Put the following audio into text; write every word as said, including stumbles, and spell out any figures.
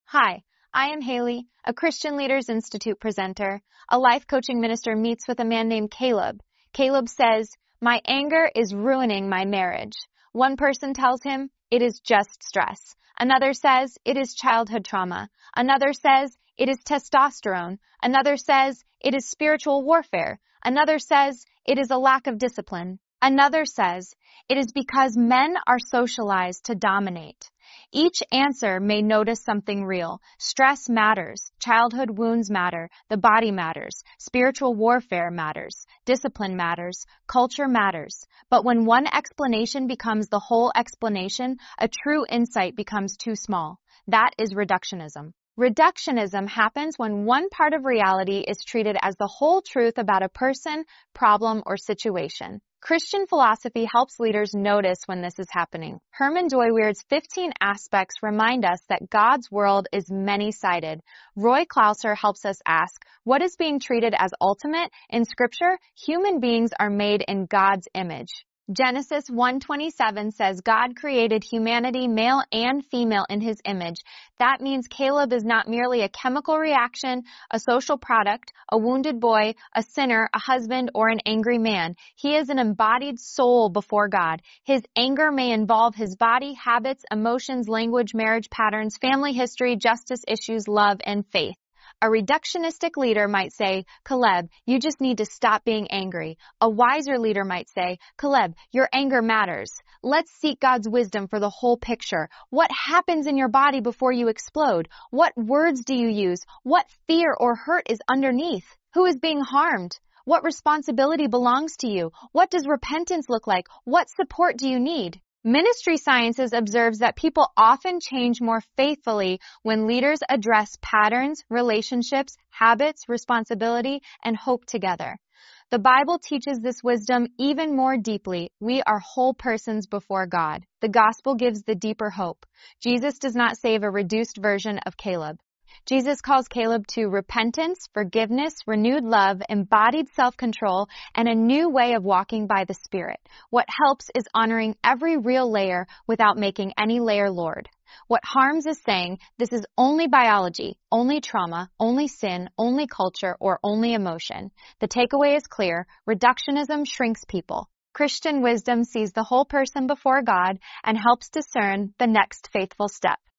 Hi, I am Haley, a Christian Leaders Institute presenter. A life coaching minister meets with a man named Caleb. Caleb says, "My anger is ruining my marriage." One person tells him, "It is just stress." Another says, "It is childhood trauma." Another says, "It is testosterone." Another says, "It is spiritual warfare." Another says, "It is a lack of discipline." Another says, "It is because men are socialized to dominate." Each answer may notice something real. Stress matters. Childhood wounds matter. The body matters. Spiritual warfare matters. Discipline matters. Culture matters. But when one explanation becomes the whole explanation, a true insight becomes too small. That is reductionism. Reductionism happens when one part of reality is treated as the whole truth about a person, problem, or situation. Christian philosophy helps leaders notice when this is happening. Herman Dooyeweerd's fifteen aspects remind us that God's world is many-sided. Roy Clauser helps us ask, what is being treated as ultimate? In Scripture, human beings are made in God's image. Genesis one twenty-seven says God created humanity male and female in his image. That means Caleb is not merely a chemical reaction, a social product, a wounded boy, a sinner, a husband, or an angry man. He is an embodied soul before God. His anger may involve his body, habits, emotions, language, marriage patterns, family history, justice issues, love, and faith. A reductionistic leader might say, "Caleb, you just need to stop being angry." A wiser leader might say, "Caleb, your anger matters. Let's seek God's wisdom for the whole picture. What happens in your body before you explode? What words do you use? What fear or hurt is underneath? Who is being harmed? What responsibility belongs to you? What does repentance look like? What support do you need?" Ministry Sciences observes that people often change more faithfully when leaders address patterns, relationships, habits, responsibility, and hope together. The Bible teaches this wisdom even more deeply. We are whole persons before God. The gospel gives the deeper hope. Jesus does not save a reduced version of Caleb. Jesus calls Caleb to repentance, forgiveness, renewed love, embodied self-control, and a new way of walking by the Spirit. What helps is honoring every real layer without making any layer Lord. What harms is saying this is only biology, only trauma, only sin, only culture, or only emotion. The takeaway is clear. Reductionism shrinks people. Christian wisdom sees the whole person before God and helps discern the next faithful step.